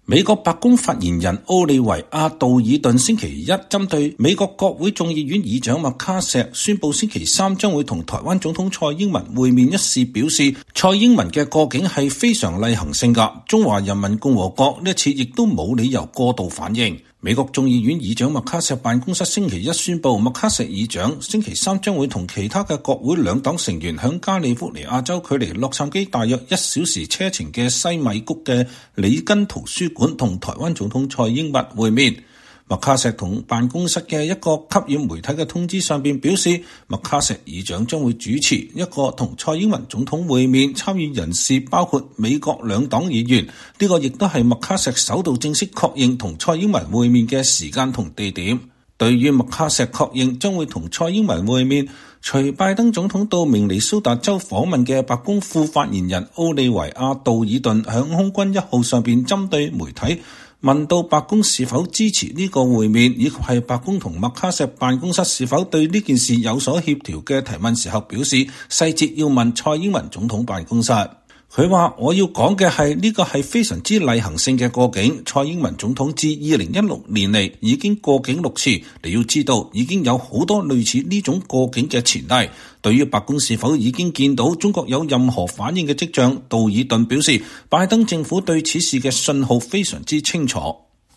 美國白宮發言人奧利維亞·杜爾頓星期一針對美國國會眾議院議長麥卡錫宣布星期三將會同台灣總統蔡英文會面一事表示，蔡英文嘅過境係非常例行性㗎，中華人民共和國呢一次亦都冇理由過度反應。美國眾議院議長麥卡錫辦公室星期一宣布，麥卡錫議長星期三將會同其他嘅國會兩黨成員響加利福尼亞州距離洛杉磯大約1小時車程嘅西米谷嘅里根圖書館同台灣總統蔡英文會面。麥卡錫同辦公室嘅一個給予媒體嘅通知上邊表示，麥卡錫議長將會主持一個同蔡英文總統會面，參與人士包括美國兩黨議員。呢個亦都係麥卡錫首度正式確認同蔡英文會面嘅時間同地點。對於麥卡錫確認將會同蔡英文會面，隨拜登總統到明尼蘇達州訪問嘅白宮副發言人奧利維亞·杜爾頓響空軍1號上邊針對媒體問到白宮是否支持呢個會面，以及係白宮同麥卡錫辦公室是否對呢件事有所協調嘅提問時候，表示細節要問蔡英文總統辦公室。佢話：我要講嘅係呢個係非常之例行性嘅過境。蔡英文總統自2016年嚟已經過境6次，你要知道已經有好多類似呢種過境嘅前例。對於白宮是否已經見到中國有任何反應嘅跡象，杜爾頓表示拜登政府對此事嘅信號非常之清楚。